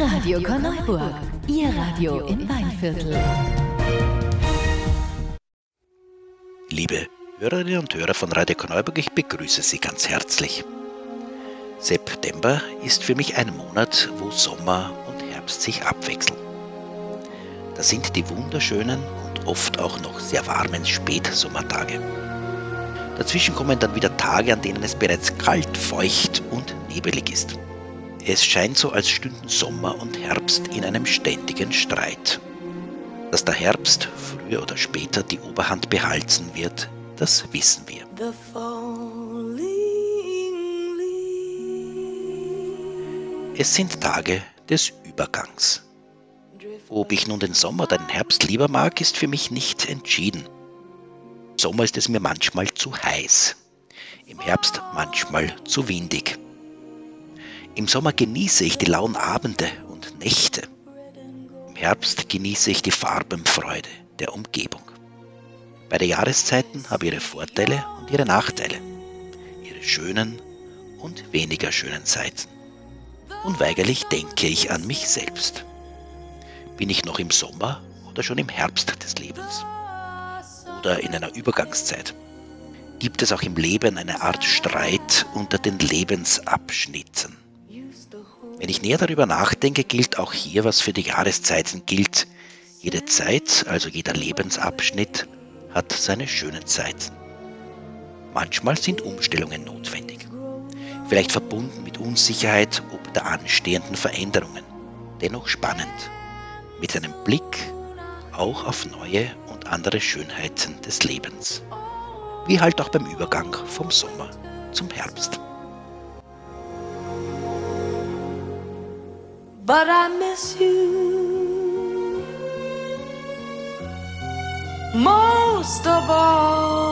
Radio Korneuburg, Ihr Radio im Weinviertel. Liebe Hörerinnen und Hörer von Radio Korneuburg, ich begrüße Sie ganz herzlich. September ist für mich ein Monat, wo Sommer und Herbst sich abwechseln. Das sind die wunderschönen und oft auch noch sehr warmen Spätsommertage. Dazwischen kommen dann wieder Tage, an denen es bereits kalt, feucht und nebelig ist. Es scheint so, als stünden Sommer und Herbst in einem ständigen Streit. Dass der Herbst früher oder später die Oberhand behalten wird, das wissen wir. Es sind Tage des Übergangs. Ob ich nun den Sommer oder den Herbst lieber mag, ist für mich nicht entschieden. Im Sommer ist es mir manchmal zu heiß, im Herbst manchmal zu windig. Im Sommer genieße ich die lauen Abende und Nächte. Im Herbst genieße ich die Farbenfreude der Umgebung. Beide Jahreszeiten haben ihre Vorteile und ihre Nachteile, ihre schönen und weniger schönen Seiten. Unweigerlich denke ich an mich selbst. Bin ich noch im Sommer oder schon im Herbst des Lebens? Oder in einer Übergangszeit? Gibt es auch im Leben eine Art Streit unter den Lebensabschnitten? Wenn ich näher darüber nachdenke, gilt auch hier, was für die Jahreszeiten gilt. Jede Zeit, also jeder Lebensabschnitt, hat seine schönen Zeiten. Manchmal sind Umstellungen notwendig. Vielleicht verbunden mit Unsicherheit ob der anstehenden Veränderungen. Dennoch spannend. Mit einem Blick auch auf neue und andere Schönheiten des Lebens. Wie halt auch beim Übergang vom Sommer zum Herbst. But I miss you most of all.